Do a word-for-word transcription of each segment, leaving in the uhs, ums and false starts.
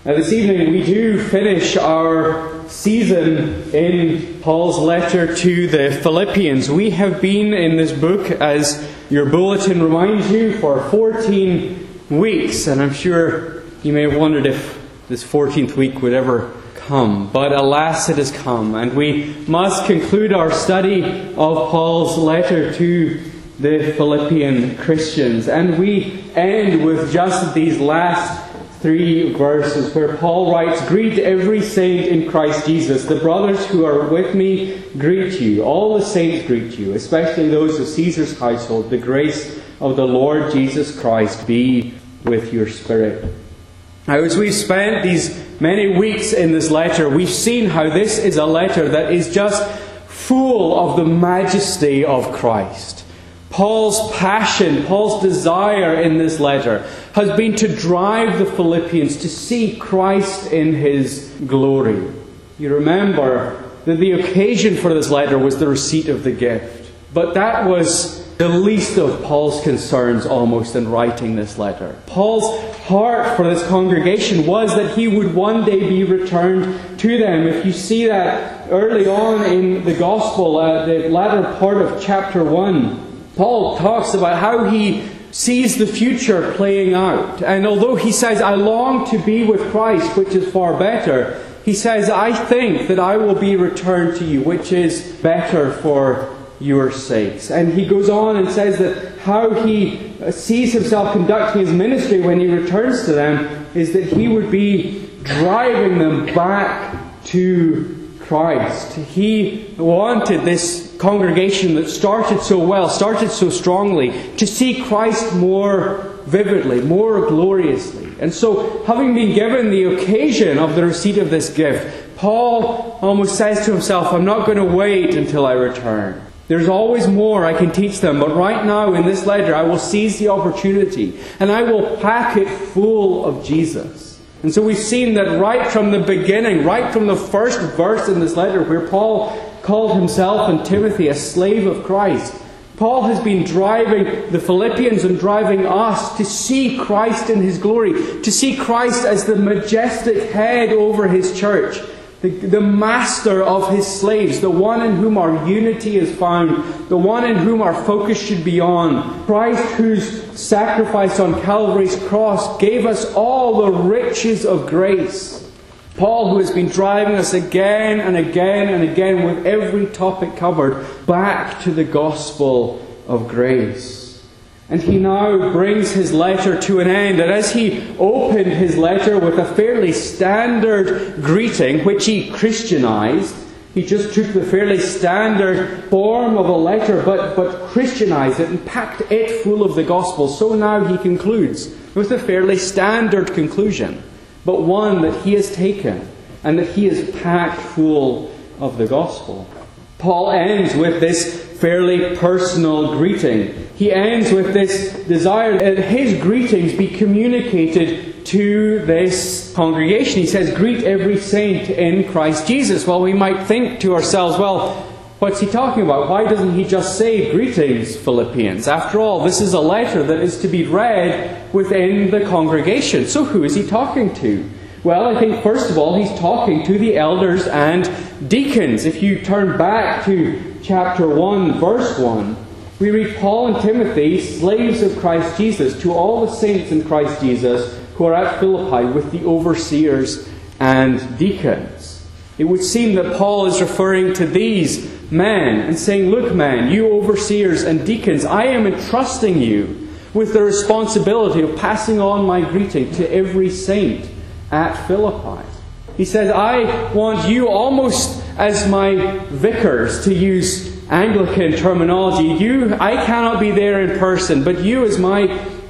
Now this evening we do finish our season in Paul's letter to the Philippians. We have been in this book, as your bulletin reminds you, for fourteen weeks. And I'm sure you may have wondered if this fourteenth week would ever come. But alas, it has come. And we must conclude our study of Paul's letter to the Philippian Christians. And we end with just these last three verses where Paul writes, "Greet every saint in Christ Jesus. The brothers who are with me greet you. All the saints greet you, especially those of Caesar's household. The grace of the Lord Jesus Christ be with your spirit." Now, as we've spent these many weeks in this letter, we've seen how this is a letter that is just full of the majesty of Christ. Paul's passion, Paul's desire in this letter has been to drive the Philippians to see Christ in His glory. You remember that the occasion for this letter was the receipt of the gift. But that was the least of Paul's concerns almost in writing this letter. Paul's heart for this congregation was that he would one day be returned to them. If you see that early on in the Gospel, uh, the latter part of chapter one, Paul talks about how he sees the future playing out. And although he says, "I long to be with Christ, which is far better," he says, "I think that I will be returned to you, which is better for your sakes." And he goes on and says that how he sees himself conducting his ministry when he returns to them is that he would be driving them back to Christ. He wanted this congregation that started so well, started so strongly, to see Christ more vividly, more gloriously. And so, having been given the occasion of the receipt of this gift, Paul almost says to himself, "I'm not going to wait until I return. There's always more I can teach them, but right now in this letter I will seize the opportunity and I will pack it full of Jesus." And so we've seen that right from the beginning, right from the first verse in this letter, where Paul called himself and Timothy a slave of Christ, Paul has been driving the Philippians and driving us to see Christ in His glory, to see Christ as the majestic head over His church, the, the master of His slaves, the one in whom our unity is found, the one in whom our focus should be on. Christ, whose sacrifice on Calvary's cross gave us all the riches of grace. Paul, who has been driving us again and again and again with every topic covered back to the gospel of grace. And he now brings his letter to an end. And as he opened his letter with a fairly standard greeting, which he Christianized, he just took the fairly standard form of a letter, but, but Christianized it and packed it full of the gospel. So now he concludes with a fairly standard conclusion, but one that he has taken and that he has packed full of the gospel. Paul ends with this fairly personal greeting. He ends with this desire that his greetings be communicated to this congregation. He says, "Greet every saint in Christ Jesus." Well, we might think to ourselves, well, what's he talking about? Why doesn't he just say, "Greetings, Philippians"? After all, this is a letter that is to be read within the congregation. So who is he talking to? Well, I think first of all, he's talking to the elders and deacons. If you turn back to chapter one, verse one, we read, "Paul and Timothy, slaves of Christ Jesus, to all the saints in Christ Jesus who are at Philippi with the overseers and deacons." It would seem that Paul is referring to these men and saying, "Look, man, you overseers and deacons, I am entrusting you with the responsibility of passing on my greeting to every saint at Philippi." He says, "I want you almost as my vicars, to use Anglican terminology. You, I cannot be there in person, but you as my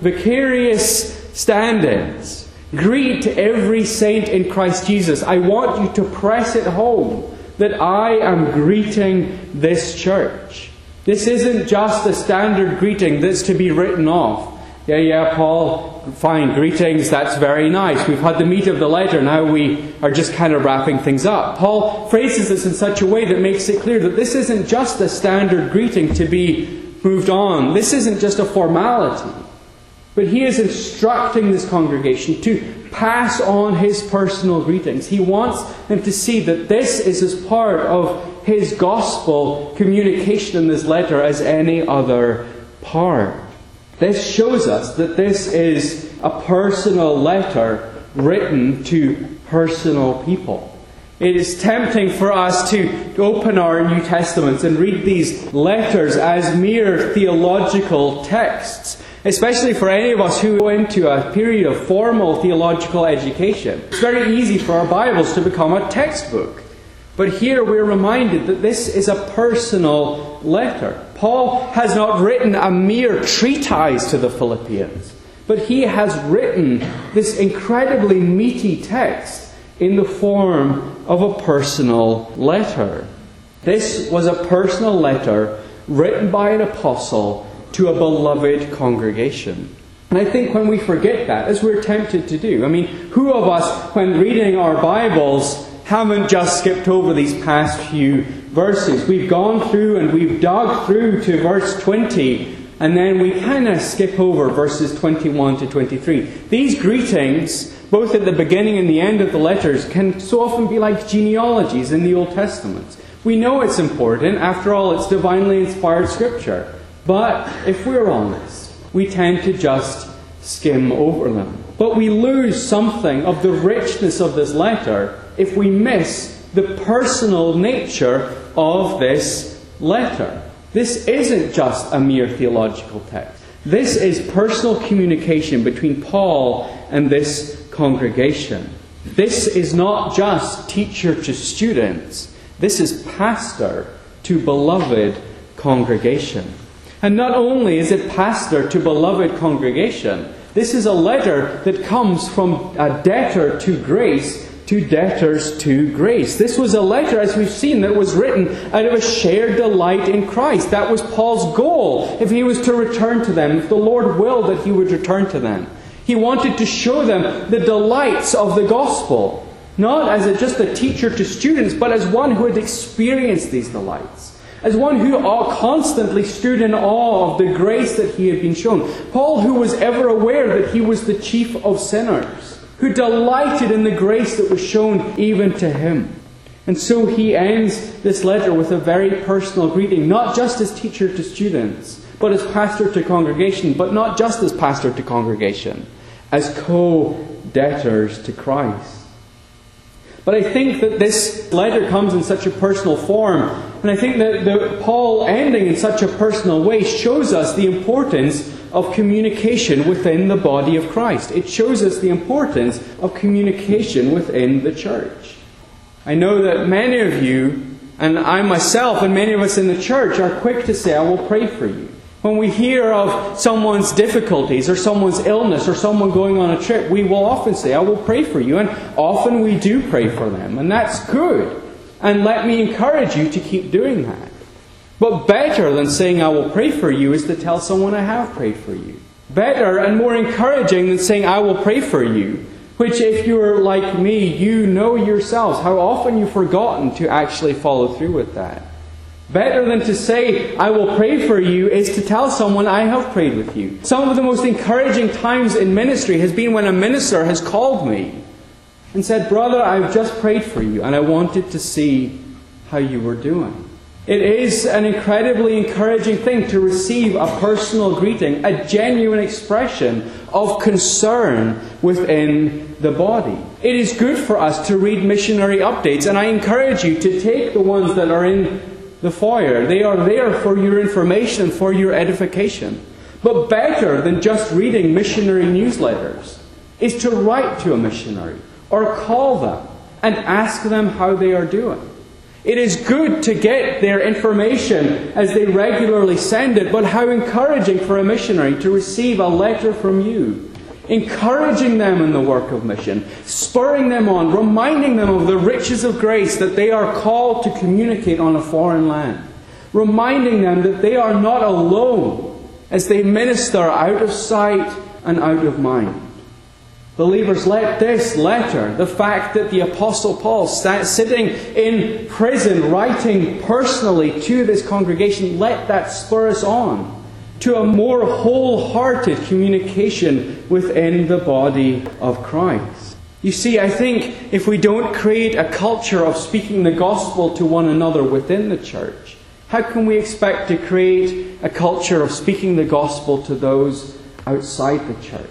vicarious stand-ins. Greet every saint in Christ Jesus. I want you to press it home that I am greeting this church. This isn't just a standard greeting that's to be written off. Yeah, yeah, Paul, fine, greetings, that's very nice. We've had the meat of the letter, now we are just kind of wrapping things up." Paul phrases this in such a way that makes it clear that this isn't just a standard greeting to be moved on. This isn't just a formality. But he is instructing this congregation to pass on his personal greetings. He wants them to see that this is as part of his gospel communication in this letter as any other part. This shows us that this is a personal letter written to personal people. It is tempting for us to open our New Testaments and read these letters as mere theological texts, especially for any of us who go into a period of formal theological education. It's very easy for our Bibles to become a textbook. But here we're reminded that this is a personal letter. Paul has not written a mere treatise to the Philippians, but he has written this incredibly meaty text in the form of a personal letter. This was a personal letter written by an apostle to a beloved congregation. And I think when we forget that, as we're tempted to do, I mean, who of us, when reading our Bibles, haven't just skipped over these past few verses? We've gone through and we've dug through to verse twenty, and then we kind of skip over verses twenty-one to twenty-three. These greetings, both at the beginning and the end of the letters, can so often be like genealogies in the Old Testament. We know it's important. After all, it's divinely inspired Scripture. But if we're honest, we tend to just skim over them. But we lose something of the richness of this letter if we miss the personal nature of this letter. This isn't just a mere theological text. This is personal communication between Paul and this congregation. This is not just teacher to students. This is pastor to beloved congregation. And not only is it pastor to beloved congregation, this is a letter that comes from a debtor to grace to debtors to grace. This was a letter, as we've seen, that was written out of a shared delight in Christ. That was Paul's goal, if he was to return to them, if the Lord willed that he would return to them. He wanted to show them the delights of the gospel, not as a, just a teacher to students, but as one who had experienced these delights. As one who constantly stood in awe of the grace that he had been shown. Paul, who was ever aware that he was the chief of sinners, who delighted in the grace that was shown even to him. And so he ends this letter with a very personal greeting, not just as teacher to students, but as pastor to congregation, but not just as pastor to congregation, as co-debtors to Christ. But I think that this letter comes in such a personal form, and I think that the, Paul ending in such a personal way shows us the importance of communication within the body of Christ. It shows us the importance of communication within the church. I know that many of you, and I myself, and many of us in the church, are quick to say, I will pray for you. When we hear of someone's difficulties or someone's illness or someone going on a trip, we will often say, I will pray for you. And often we do pray for them. And that's good. And let me encourage you to keep doing that. But better than saying, I will pray for you, is to tell someone, I have prayed for you. Better and more encouraging than saying, I will pray for you, which if you're like me, you know yourselves how often you've forgotten to actually follow through with that. Better than to say, I will pray for you, is to tell someone, I have prayed with you. Some of the most encouraging times in ministry has been when a minister has called me and said, brother, I've just prayed for you and I wanted to see how you were doing. It is an incredibly encouraging thing to receive a personal greeting, a genuine expression of concern within the body. It is good for us to read missionary updates, and I encourage you to take the ones that are in the foyer. They are there for your information, for your edification. But better than just reading missionary newsletters is to write to a missionary or call them and ask them how they are doing. It is good to get their information as they regularly send it, but how encouraging for a missionary to receive a letter from you, encouraging them in the work of mission, spurring them on, reminding them of the riches of grace that they are called to communicate on a foreign land, reminding them that they are not alone as they minister out of sight and out of mind. Believers, let this letter, the fact that the Apostle Paul sat sitting in prison writing personally to this congregation, let that spur us on to a more wholehearted communication within the body of Christ. You see, I think if we don't create a culture of speaking the gospel to one another within the church, how can we expect to create a culture of speaking the gospel to those outside the church?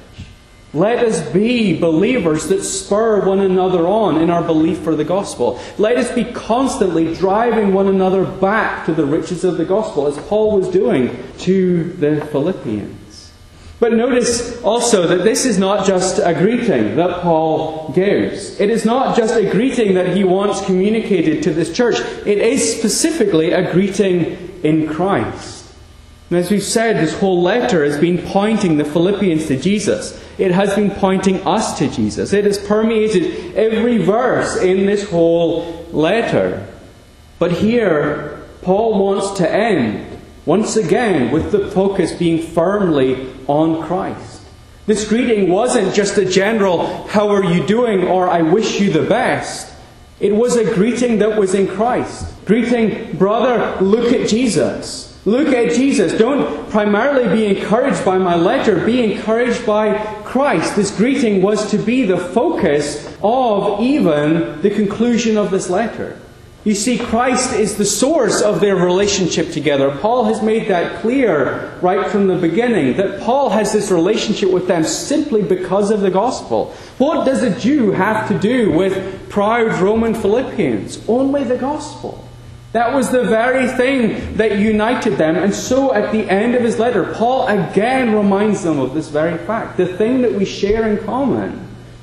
Let us be believers that spur one another on in our belief for the gospel. Let us be constantly driving one another back to the riches of the gospel, as Paul was doing to the Philippians. But notice also that this is not just a greeting that Paul gives. It is not just a greeting that he wants communicated to this church. It is specifically a greeting in Christ. And as we've said, this whole letter has been pointing the Philippians to Jesus. It has been pointing us to Jesus. It has permeated every verse in this whole letter. But here, Paul wants to end, once again, with the focus being firmly on Christ. This greeting wasn't just a general, "How are you doing?" or "I wish you the best." It was a greeting that was in Christ. Greeting, brother, look at Jesus. Look at Jesus. Don't primarily be encouraged by my letter. Be encouraged by Christ. This greeting was to be the focus of even the conclusion of this letter. You see, Christ is the source of their relationship together. Paul has made that clear right from the beginning, that Paul has this relationship with them simply because of the gospel. What does a Jew have to do with proud Roman Philippians? Only the gospel. That was the very thing that united them. And so at the end of his letter, Paul again reminds them of this very fact. The thing that we share in common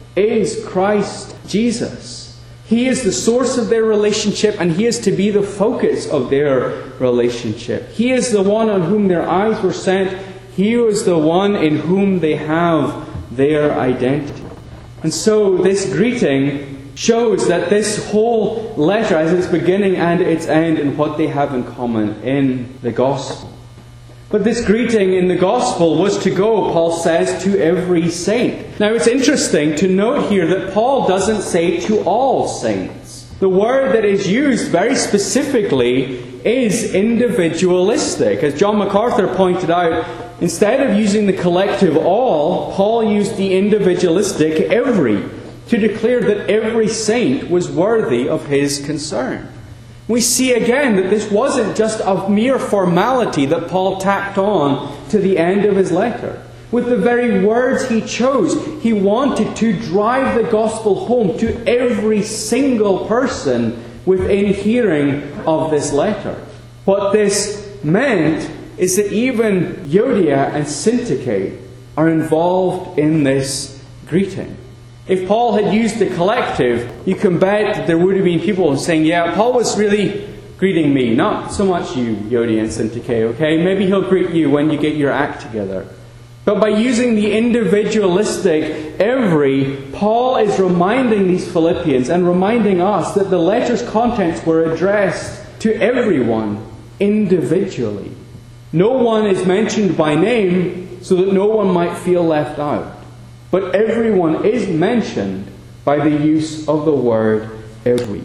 is Christ Jesus. He is the source of their relationship, and He is to be the focus of their relationship. He is the one on whom their eyes were set. He is the one in whom they have their identity. And so this greeting shows that this whole letter has its beginning and its end in what they have in common in the gospel. But this greeting in the gospel was to go, Paul says, to every saint. Now it's interesting to note here that Paul doesn't say to all saints. The word that is used very specifically is individualistic. As John MacArthur pointed out, instead of using the collective all, Paul used the individualistic every, to declare that every saint was worthy of his concern. We see again that this wasn't just a mere formality that Paul tacked on to the end of his letter. With the very words he chose, he wanted to drive the gospel home to every single person within hearing of this letter. What this meant is that even Euodia and Syntyche are involved in this greeting. If Paul had used the collective, you can bet that there would have been people saying, yeah, Paul was really greeting me, not so much you, Euodia and Syntyche, okay? Maybe he'll greet you when you get your act together. But by using the individualistic every, Paul is reminding these Philippians and reminding us that the letter's contents were addressed to everyone individually. No one is mentioned by name so that no one might feel left out. But everyone is mentioned by the use of the word every.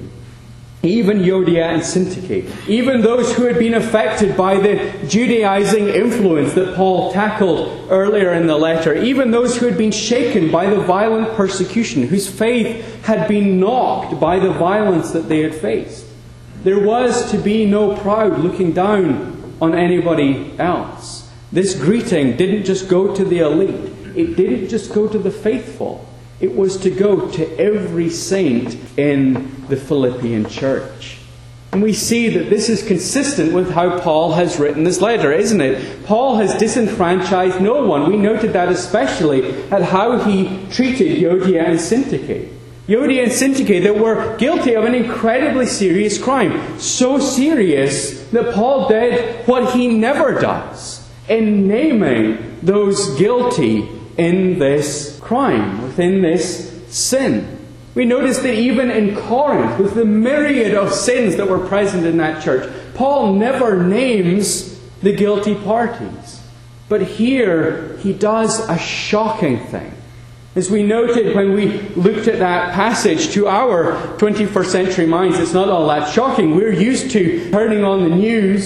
Even Euodia and Syntyche, even those who had been affected by the Judaizing influence that Paul tackled earlier in the letter, even those who had been shaken by the violent persecution, whose faith had been knocked by the violence that they had faced. There was to be no pride looking down on anybody else. This greeting didn't just go to the elite. It didn't just go to the faithful. It was to go to every saint in the Philippian church. And we see that this is consistent with how Paul has written this letter, isn't it? Paul has disenfranchised no one. We noted that especially at how he treated Euodia and Syntyche. Euodia and Syntyche that were guilty of an incredibly serious crime. So serious that Paul did what he never does in naming those guilty in this crime, within this sin. We notice that even in Corinth, with the myriad of sins that were present in that church, Paul never names the guilty parties. But here he does a shocking thing. As we noted when we looked at that passage, to our twenty-first century minds, it's not all that shocking. We're used to turning on the news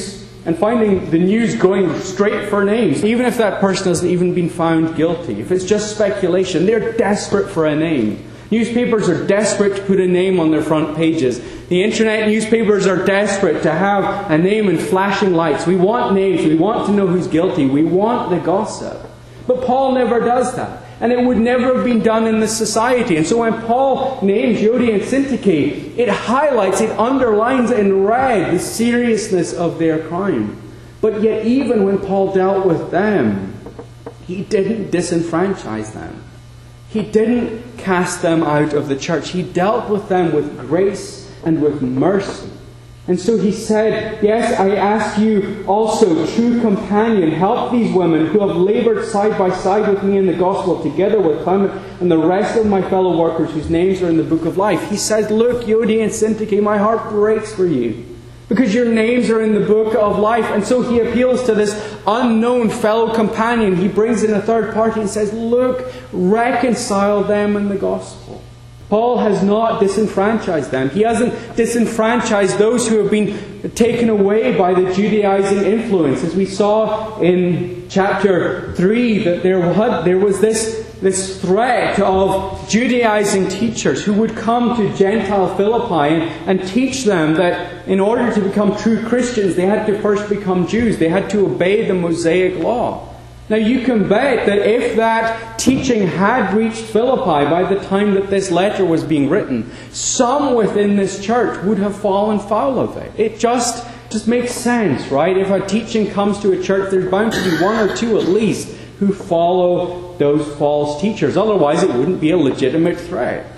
and finding the news going straight for names, even if that person hasn't even been found guilty. If it's just speculation, they're desperate for a name. Newspapers are desperate to put a name on their front pages. The internet newspapers are desperate to have a name in flashing lights. We want names. We want to know who's guilty. We want the gossip. But Paul never does that. And it would never have been done in this society. And so when Paul names Euodia and Syntyche, it highlights, it underlines in red the seriousness of their crime. But yet even when Paul dealt with them, he didn't disenfranchise them. He didn't cast them out of the church. He dealt with them with grace and with mercy. And so he said, yes, I ask you also, true companion, help these women who have labored side by side with me in the gospel, together with Clement and the rest of my fellow workers whose names are in the book of life. He says, look, Euodia and Syntyche, my heart breaks for you, because your names are in the book of life. And so he appeals to this unknown fellow companion. He brings in a third party and says, look, reconcile them in the gospel. Paul has not disenfranchised them. He hasn't disenfranchised those who have been taken away by the Judaizing influence. As we saw in chapter three, that there was, there was this, this threat of Judaizing teachers who would come to Gentile Philippi and, and teach them that in order to become true Christians, they had to first become Jews. They had to obey the Mosaic law. Now you can bet that if that teaching had reached Philippi by the time that this letter was being written, some within this church would have fallen foul of it. It just, just makes sense, right? If a teaching comes to a church, there's bound to be one or two at least who follow those false teachers. Otherwise it wouldn't be a legitimate threat.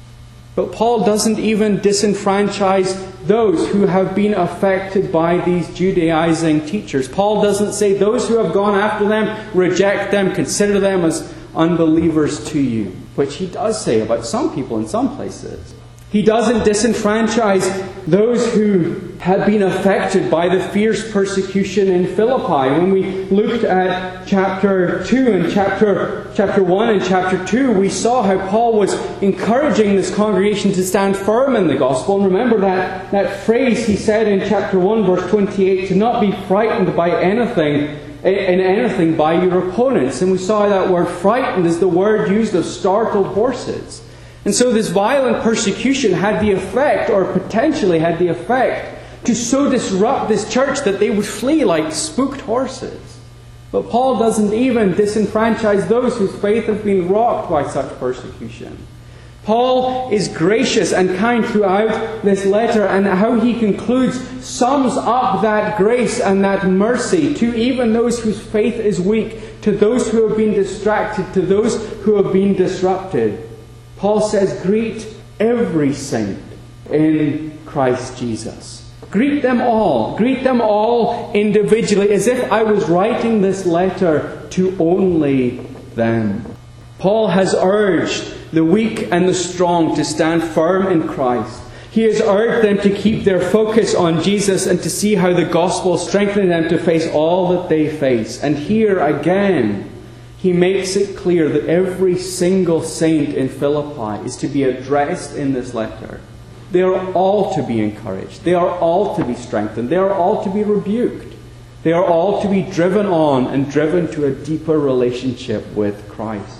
But Paul doesn't even disenfranchise those who have been affected by these Judaizing teachers. Paul doesn't say those who have gone after them, reject them, consider them as unbelievers to you, which he does say about some people in some places. He doesn't disenfranchise those who had been affected by the fierce persecution in Philippi. When we looked at chapter two and chapter, chapter one and chapter two, we saw how Paul was encouraging this congregation to stand firm in the gospel. And remember that, that phrase he said in chapter one, verse twenty-eight, to not be frightened by anything, in anything by your opponents. And we saw that word frightened is the word used of startled horses. And so this violent persecution had the effect, or potentially had the effect, to so disrupt this church that they would flee like spooked horses. But Paul doesn't even disenfranchise those whose faith has been rocked by such persecution. Paul is gracious and kind throughout this letter, and how he concludes sums up that grace and that mercy to even those whose faith is weak, to those who have been distracted, to those who have been disrupted. Paul says, greet every saint in Christ Jesus. Greet them all. Greet them all individually, as if I was writing this letter to only them. Paul has urged the weak and the strong to stand firm in Christ. He has urged them to keep their focus on Jesus and to see how the gospel strengthens them to face all that they face. And here again, he makes it clear that every single saint in Philippi is to be addressed in this letter. They are all to be encouraged. They are all to be strengthened. They are all to be rebuked. They are all to be driven on and driven to a deeper relationship with Christ.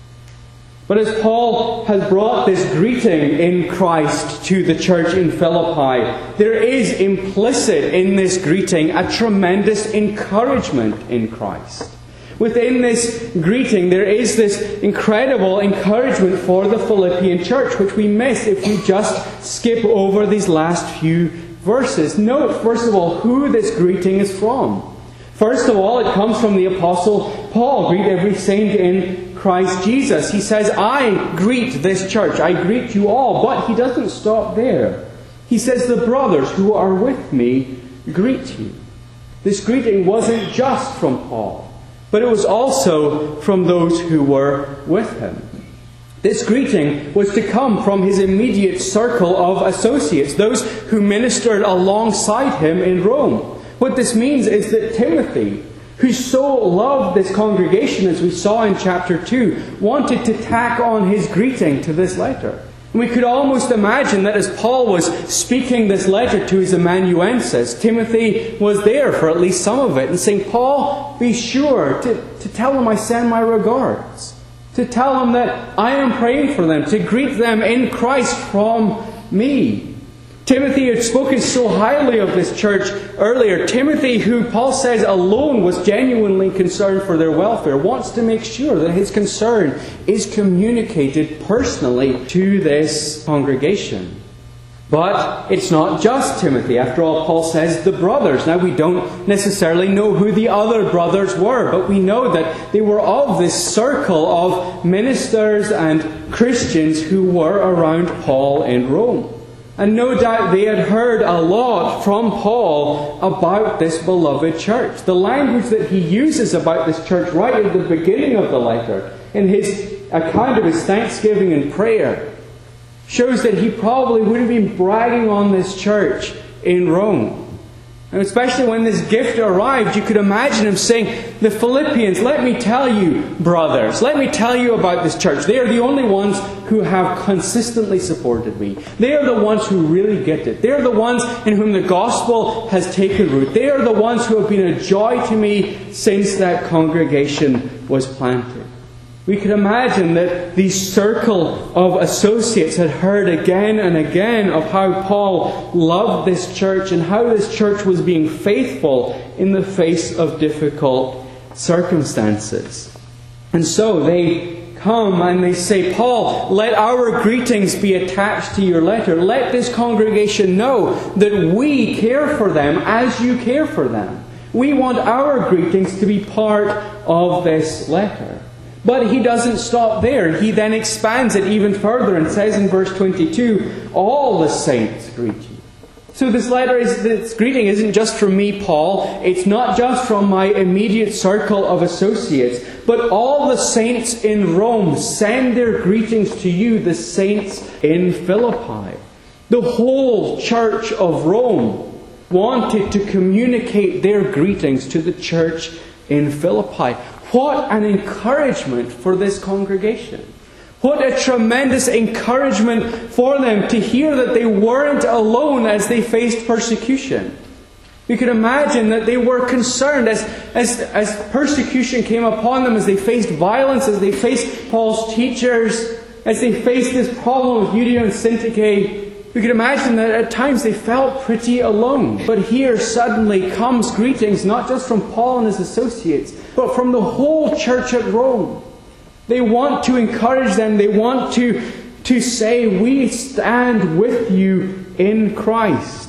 But as Paul has brought this greeting in Christ to the church in Philippi, there is implicit in this greeting a tremendous encouragement in Christ. Within this greeting, there is this incredible encouragement for the Philippian church, which we miss if we just skip over these last few verses. Note, first of all, who this greeting is from. First of all, it comes from the Apostle Paul. Greet every saint in Christ Jesus. He says, I greet this church. I greet you all. But he doesn't stop there. He says, the brothers who are with me greet you. This greeting wasn't just from Paul, but it was also from those who were with him. This greeting was to come from his immediate circle of associates, those who ministered alongside him in Rome. What this means is that Timothy, who so loved this congregation, as we saw in chapter two, wanted to tack on his greeting to this letter. We could almost imagine that as Paul was speaking this letter to his amanuensis, Timothy was there for at least some of it, and saying, Paul, be sure to, to tell them I send my regards, to tell them that I am praying for them, to greet them in Christ from me. Timothy had spoken so highly of this church earlier. Timothy, who Paul says alone was genuinely concerned for their welfare, wants to make sure that his concern is communicated personally to this congregation. But it's not just Timothy. After all, Paul says the brothers. Now, we don't necessarily know who the other brothers were, but we know that they were of this circle of ministers and Christians who were around Paul in Rome. And no doubt they had heard a lot from Paul about this beloved church. The language that he uses about this church right at the beginning of the letter, in his account of his thanksgiving and prayer, shows that he probably would have been bragging on this church in Rome. And especially when this gift arrived, you could imagine him saying, the Philippians, let me tell you, brothers, let me tell you about this church. They are the only ones who have consistently supported me. They are the ones who really get it. They are the ones in whom the gospel has taken root. They are the ones who have been a joy to me since that congregation was planted. We could imagine that the circle of associates had heard again and again of how Paul loved this church and how this church was being faithful in the face of difficult circumstances. And so they come and they say, Paul, let our greetings be attached to your letter. Let this congregation know that we care for them as you care for them. We want our greetings to be part of this letter. But he doesn't stop there. He then expands it even further and says in verse twenty-two, all the saints greet you. So this letter, is this greeting isn't just from me, Paul. It's not just from my immediate circle of associates. But all the saints in Rome send their greetings to you, the saints in Philippi. The whole church of Rome wanted to communicate their greetings to the church in Philippi. What an encouragement for this congregation. What a tremendous encouragement for them to hear that they weren't alone as they faced persecution. You can imagine that they were concerned as, as, as persecution came upon them, as they faced violence, as they faced Paul's teachers, as they faced this problem of Judea and Syntyche. We can imagine that at times they felt pretty alone. But here suddenly comes greetings, not just from Paul and his associates, but from the whole church at Rome. They want to encourage them. They want to, to say, we stand with you in Christ.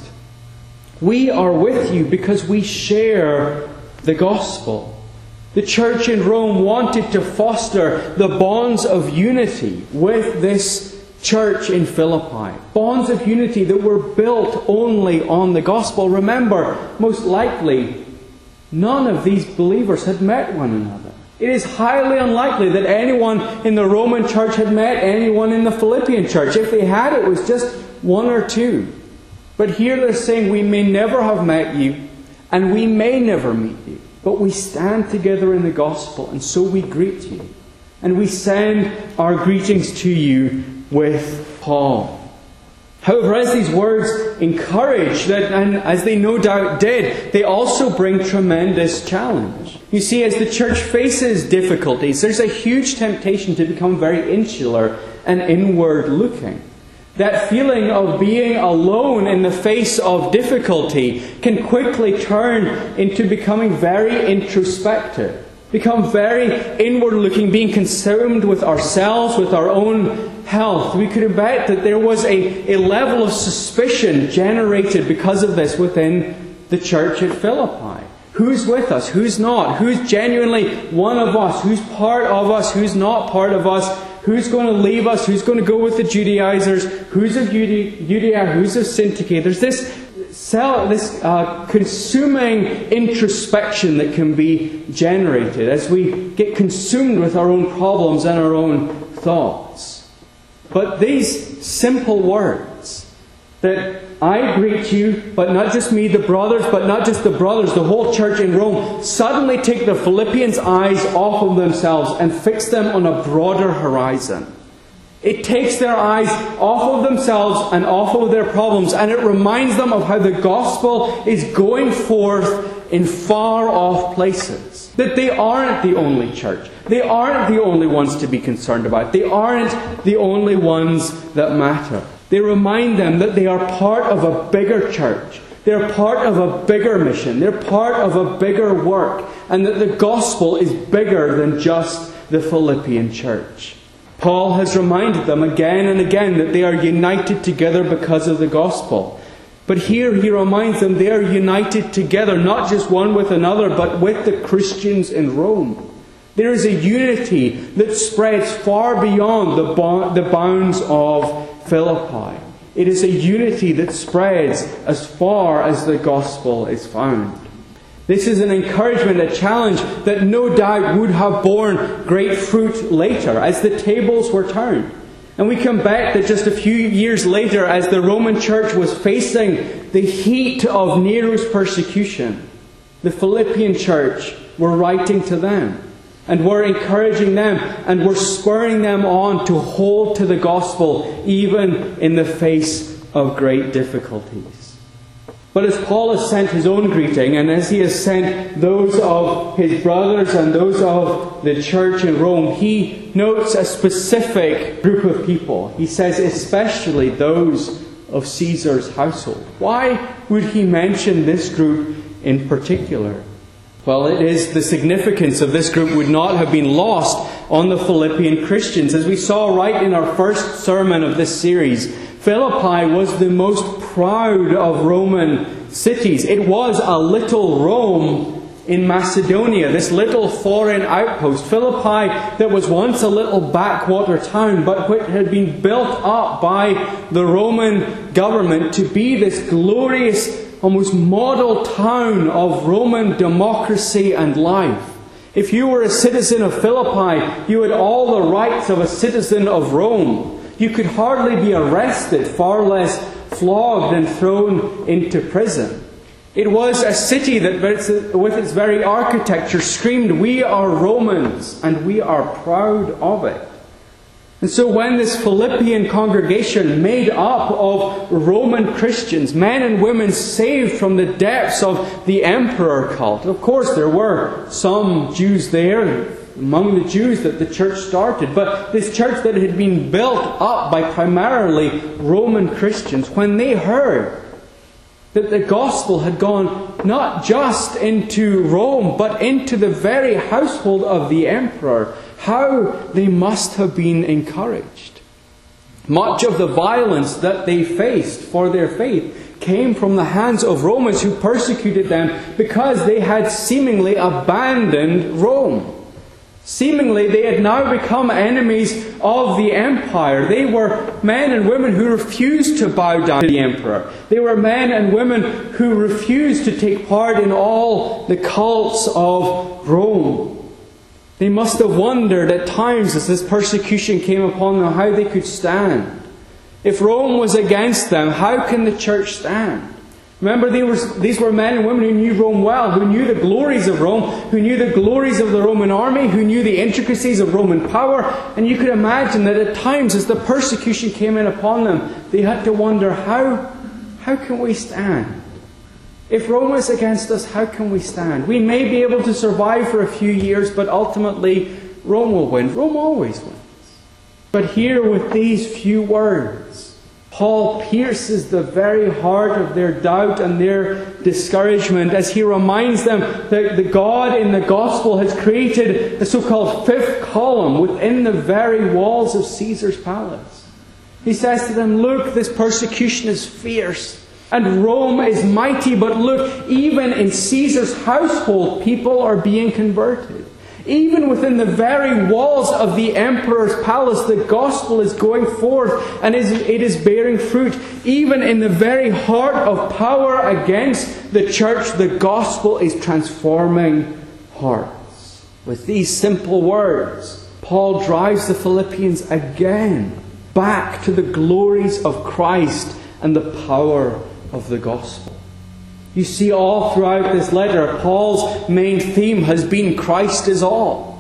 We are with you because we share the gospel. The church in Rome wanted to foster the bonds of unity with this church in Philippi. Bonds of unity that were built only on the gospel. Remember, most likely, none of these believers had met one another. It is highly unlikely that anyone in the Roman church had met anyone in the Philippian church. If they had, it was just one or two. But here they're saying, we may never have met you, and we may never meet you, but we stand together in the gospel, and so we greet you. And we send our greetings to you with Paul. However, as these words encourage, that, and as they no doubt did, they also bring tremendous challenge. You see, as the church faces difficulties, there's a huge temptation to become very insular and inward looking. That feeling of being alone in the face of difficulty can quickly turn into becoming very introspective, become very inward looking, being consumed with ourselves, with our own health. We could bet that there was a, a level of suspicion generated because of this within the church at Philippi. Who's with us? Who's not? Who's genuinely one of us? Who's part of us? Who's not part of us? Who's going to leave us? Who's going to go with the Judaizers? Who's of Judea? Who's of Syntyche? There's this, this uh, consuming introspection that can be generated as we get consumed with our own problems and our own thoughts. But these simple words, that I greet you, but not just me, the brothers, but not just the brothers, the whole church in Rome, suddenly take the Philippians' eyes off of themselves and fix them on a broader horizon. It takes their eyes off of themselves and off of their problems, and it reminds them of how the gospel is going forth in far off places. That they aren't the only church. They aren't the only ones to be concerned about. They aren't the only ones that matter. They remind them that they are part of a bigger church. They're part of a bigger mission. They're part of a bigger work. And that the gospel is bigger than just the Philippian church. Paul has reminded them again and again that they are united together because of the gospel. But here he reminds them they are united together, not just one with another, but with the Christians in Rome. There is a unity that spreads far beyond the, bo- the bounds of Philippi. It is a unity that spreads as far as the gospel is found. This is an encouragement, a challenge that no doubt would have borne great fruit later as the tables were turned. And we come back that just a few years later, as the Roman church was facing the heat of Nero's persecution, the Philippian church were writing to them and were encouraging them and were spurring them on to hold to the gospel even in the face of great difficulties. But as Paul has sent his own greeting, and as he has sent those of his brothers and those of the church in Rome, he notes a specific group of people. He says especially those of Caesar's household. Why would he mention this group in particular? Well, it is the significance of this group would not have been lost on the Philippian Christians. As we saw right in our first sermon of this series, Philippi was the most proud of Roman cities. It was a little Rome in Macedonia, this little foreign outpost. Philippi that was once a little backwater town, but which had been built up by the Roman government to be this glorious, almost model town of Roman democracy and life. If you were a citizen of Philippi, you had all the rights of a citizen of Rome. You could hardly be arrested, far less flogged and thrown into prison. It was a city that, with its very architecture, screamed, "We are Romans, and we are proud of it." And so when this Philippian congregation, made up of Roman Christians, men and women saved from the depths of the emperor cult, of course there were some Jews there, among the Jews that the church started, but this church that had been built up by primarily Roman Christians, when they heard that the gospel had gone not just into Rome, but into the very household of the emperor, how they must have been encouraged. Much of the violence that they faced for their faith came from the hands of Romans who persecuted them because they had seemingly abandoned Rome. Seemingly, they had now become enemies of the empire. They were men and women who refused to bow down to the emperor. They were men and women who refused to take part in all the cults of Rome. They must have wondered at times as this persecution came upon them how they could stand. If Rome was against them, how can the church stand? Remember, they were, these were men and women who knew Rome well, who knew the glories of Rome, who knew the glories of the Roman army, who knew the intricacies of Roman power. And you could imagine that at times, as the persecution came in upon them, they had to wonder, how, how can we stand? If Rome is against us, how can we stand? We may be able to survive for a few years, but ultimately Rome will win. Rome always wins. But here with these few words, Paul pierces the very heart of their doubt and their discouragement as he reminds them that the God in the gospel has created a so-called fifth column within the very walls of Caesar's palace. He says to them, look, this persecution is fierce and Rome is mighty, but look, even in Caesar's household, people are being converted. Even within the very walls of the emperor's palace, the gospel is going forth and it is bearing fruit. Even in the very heart of power against the church, the gospel is transforming hearts. With these simple words, Paul drives the Philippians again back to the glories of Christ and the power of the gospel. You see, all throughout this letter, Paul's main theme has been Christ is all.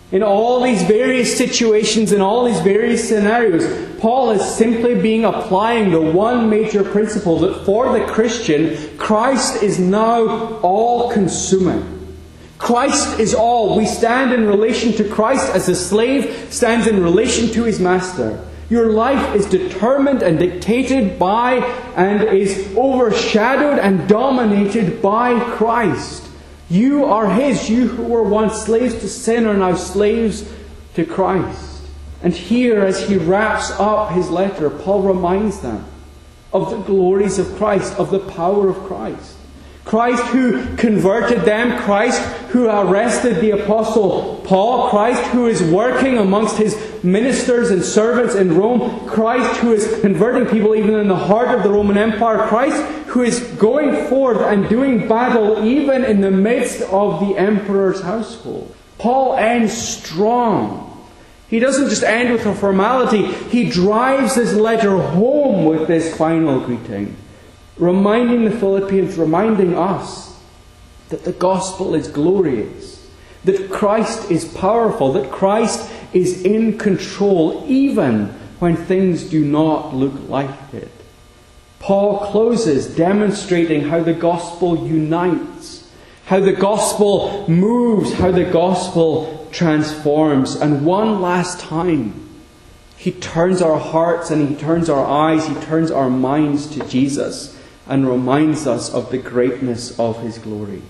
In all these various situations, in all these various scenarios, Paul is simply being applying the one major principle that for the Christian, Christ is now all-consuming. Christ is all. We stand in relation to Christ as a slave stands in relation to his master. Your life is determined and dictated by and is overshadowed and dominated by Christ. You are his. You who were once slaves to sin are now slaves to Christ. And here, as he wraps up his letter, Paul reminds them of the glories of Christ, of the power of Christ. Christ who converted them, Christ who arrested the Apostle Paul, Christ who is working amongst his ministers and servants in Rome, Christ who is converting people even in the heart of the Roman Empire, Christ who is going forth and doing battle even in the midst of the emperor's household. Paul ends strong. He doesn't just end with a formality, he drives his letter home with this final greeting, reminding the Philippians, reminding us that the gospel is glorious, that Christ is powerful, that Christ is in control even when things do not look like it. Paul closes demonstrating how the gospel unites, how the gospel moves, how the gospel transforms. And one last time, he turns our hearts and he turns our eyes, he turns our minds to Jesus and reminds us of the greatness of his glory.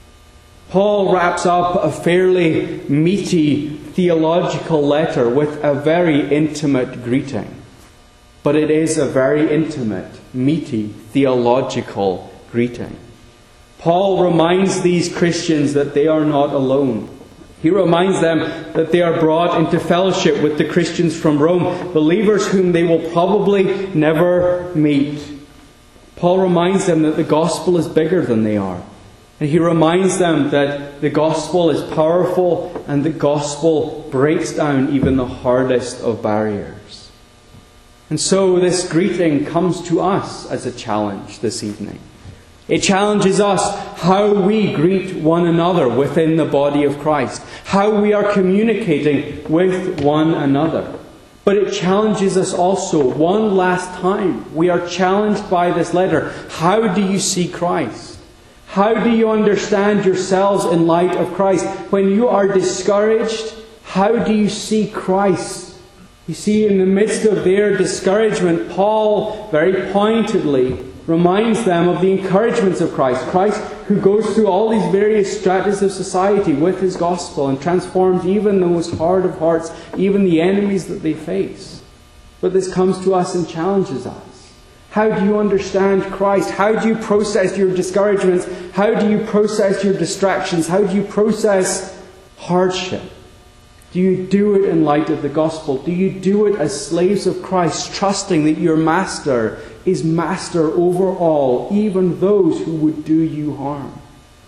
Paul wraps up a fairly meaty theological letter with a very intimate greeting. But it is a very intimate, meaty, theological greeting. Paul reminds these Christians that they are not alone. He reminds them that they are brought into fellowship with the Christians from Rome, believers whom they will probably never meet. Paul reminds them that the gospel is bigger than they are. And he reminds them that the gospel is powerful and the gospel breaks down even the hardest of barriers. And so this greeting comes to us as a challenge this evening. It challenges us how we greet one another within the body of Christ, how we are communicating with one another. But it challenges us also, one last time, we are challenged by this letter. How do you see Christ? How do you understand yourselves in light of Christ? When you are discouraged, how do you see Christ? You see, in the midst of their discouragement, Paul very pointedly reminds them of the encouragements of Christ. Christ who goes through all these various stratas of society with his gospel and transforms even the most hard of hearts, even the enemies that they face. But this comes to us and challenges us. How do you understand Christ? How do you process your discouragements? How do you process your distractions? How do you process hardship? Do you do it in light of the gospel? Do you do it as slaves of Christ, trusting that your master is master over all, even those who would do you harm?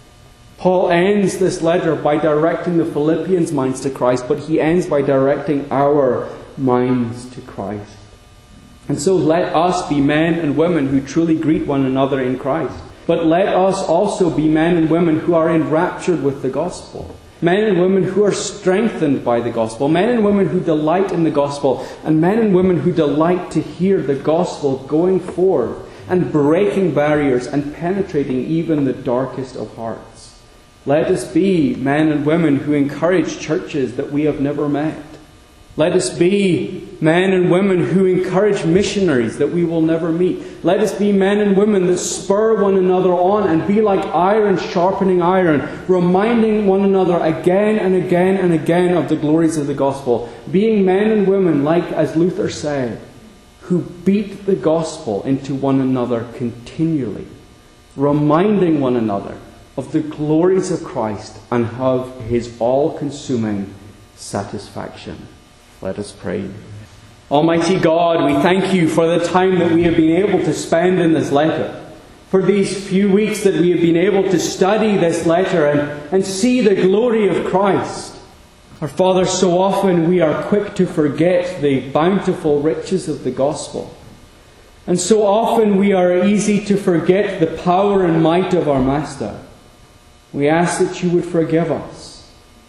Paul ends this letter by directing the Philippians' minds to Christ, but he ends by directing our minds to Christ. And so let us be men and women who truly greet one another in Christ. But let us also be men and women who are enraptured with the gospel. Men and women who are strengthened by the gospel. Men and women who delight in the gospel. And men and women who delight to hear the gospel going forth and breaking barriers and penetrating even the darkest of hearts. Let us be men and women who encourage churches that we have never met. Let us be men and women who encourage missionaries that we will never meet. Let us be men and women that spur one another on and be like iron sharpening iron, reminding one another again and again and again of the glories of the gospel. Being men and women, like as Luther said, who beat the gospel into one another continually, reminding one another of the glories of Christ and of his all-consuming satisfaction. Let us pray. Almighty God, we thank you for the time that we have been able to spend in this letter, for these few weeks that we have been able to study this letter and, and see the glory of Christ. Our Father, so often we are quick to forget the bountiful riches of the gospel. And so often we are easy to forget the power and might of our Master. We ask that you would forgive us.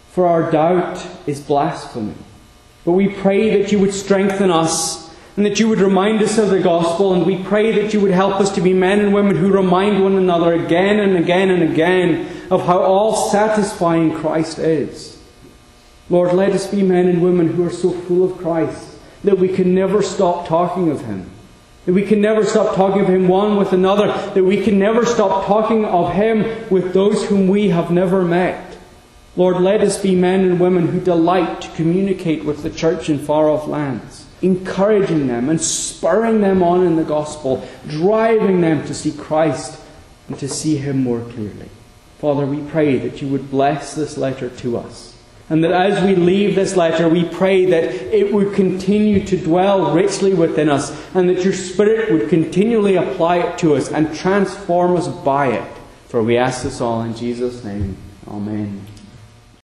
for our doubt is blasphemy. But we pray that you would strengthen us and that you would remind us of the gospel, and we pray that you would help us to be men and women who remind one another again and again and again of how all-satisfying Christ is. Lord, let us be men and women who are so full of Christ that we can never stop talking of Him. That we can never stop talking of Him one with another. That we can never stop talking of Him with those whom we have never met. Lord, let us be men and women who delight to communicate with the church in far-off lands, encouraging them and spurring them on in the gospel, driving them to see Christ and to see Him more clearly. Father, we pray that you would bless this letter to us, and that as we leave this letter, we pray that it would continue to dwell richly within us, and that your Spirit would continually apply it to us and transform us by it. For we ask this all in Jesus' name. Amen.